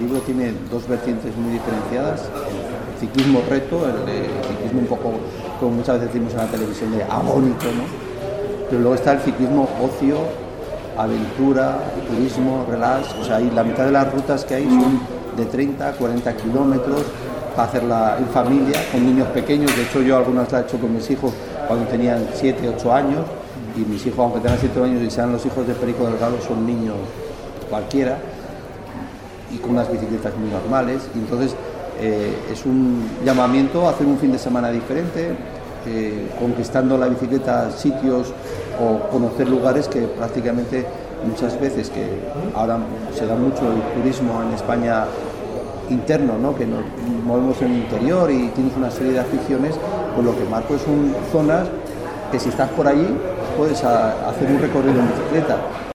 libro tiene dos vertientes muy diferenciadas: el ciclismo reto, el ciclismo un poco, como muchas veces decimos en la televisión, de agónico, ¿no? Pero luego está el ciclismo ocio, aventura, turismo, relax. O sea, la mitad de las rutas que hay son de 30 a 40 kilómetros para hacerla en familia, con niños pequeños. De hecho, yo algunas las he hecho con mis hijos cuando tenían 7, 8 años, y mis hijos, aunque tengan 7 años y sean los hijos de Perico Delgado, son niños cualquiera, y con unas bicicletas muy normales. Y entonces es un llamamiento a hacer un fin de semana diferente, conquistando la bicicleta sitios o conocer lugares que prácticamente muchas veces, que ahora se da mucho el turismo en España interno, ¿no? Que nos movemos en el interior y tienes una serie de aficiones, pues lo que marco son zonas que, si estás por allí, puedes hacer un recorrido en bicicleta.